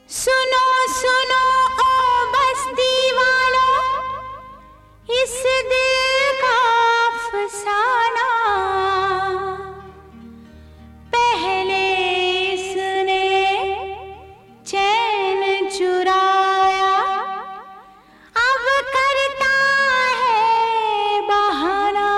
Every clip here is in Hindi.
सुनो सुनो ओ बस्ती वालों, इस दिल का अफसाना। पहले इसने चैन चुराया, अब करता है बहाना।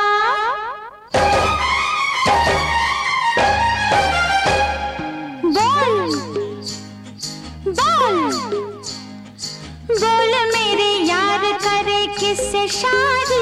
बोल मेरे यार करे किससे शादी।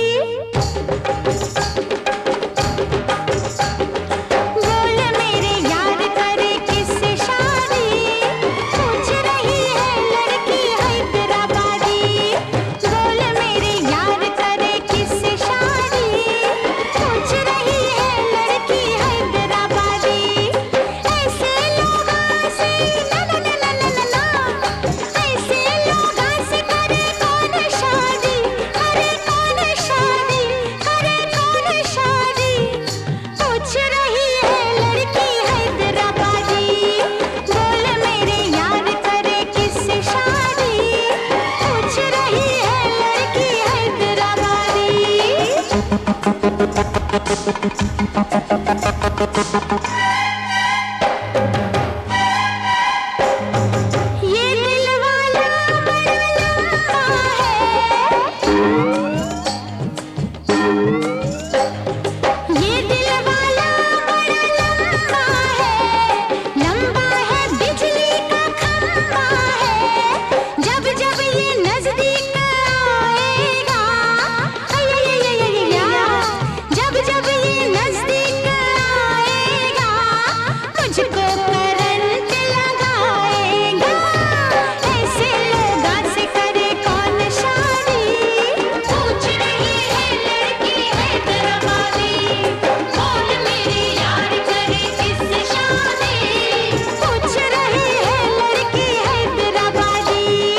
बोल मेरे यार करे किससे शादी। पूछ रही है लड़की हैदराबादी। बोल मेरे यार करे किससे शादी। पूछ रही है लड़की हैदराबादी। ऐसे लोगों से ना ना ना ना ना ना, ऐसे लोगों से करे कौन शादी। करे कौन शादी, करे कौन शादी। पूछ रही है लड़की हैदराबादी। बोल मेरे यार करे किससे शादी। पूछ रही है लड़की हैदराबादी। ये दिल वाला बड़ा लंबा है। ये दिल वाला बड़ा लंबा है। लंबा है बिजली का खंभा है। जब जब ये नजदीक आएगा, जब जब ये नजदीक आएगा, मुझको करंट लगाएगा। ऐसे लोगों से करे कौन शादी। पूछ रही है लड़की हैदराबादी। बोल मेरे यार करे किससे शादी। पूछ रही है लड़की हैदराबादी।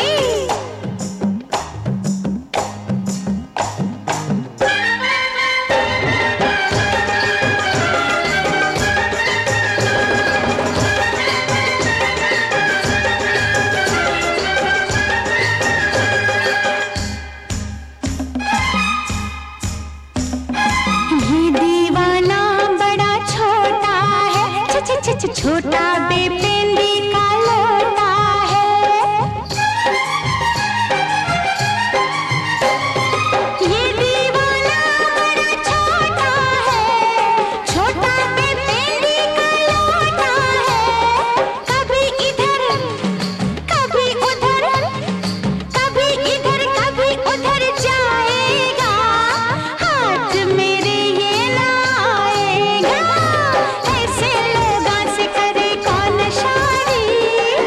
ये दीवाना बड़ा छोटा है। छोटा बेपेंदी का लोटा है। ये दीवाना बड़ा छोटा है। छोटा बेपेंदी का लोटा है। कभी इधर कभी उधर, कभी इधर कभी उधर जाएगा। हाथ मेरे ये ना आएगा। ऐसे लोगों से करे कौन शादी।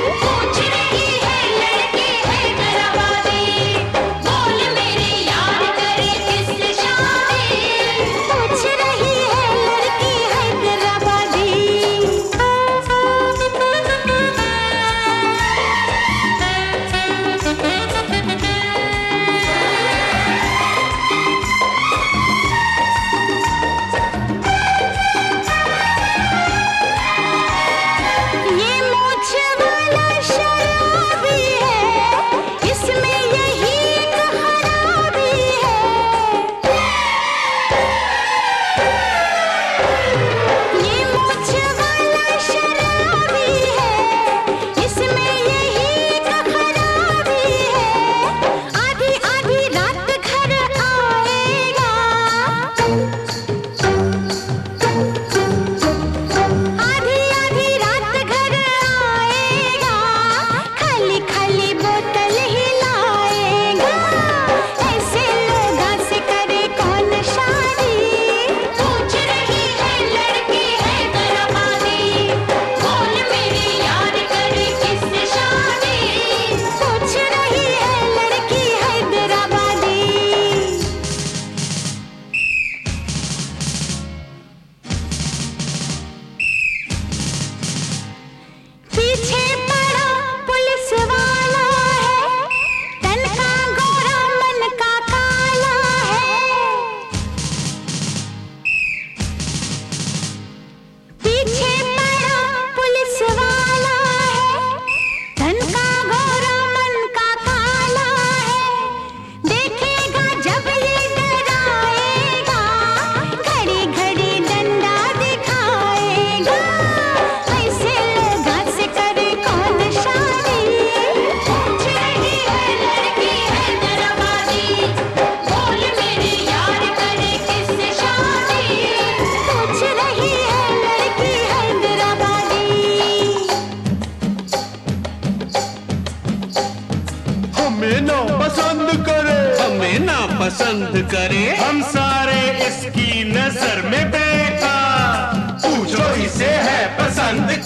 हमें ना पसंद करे, हमें ना पसंद करे, हम सारे इसकी नजर में बेकार। पूछो इसे है पसंद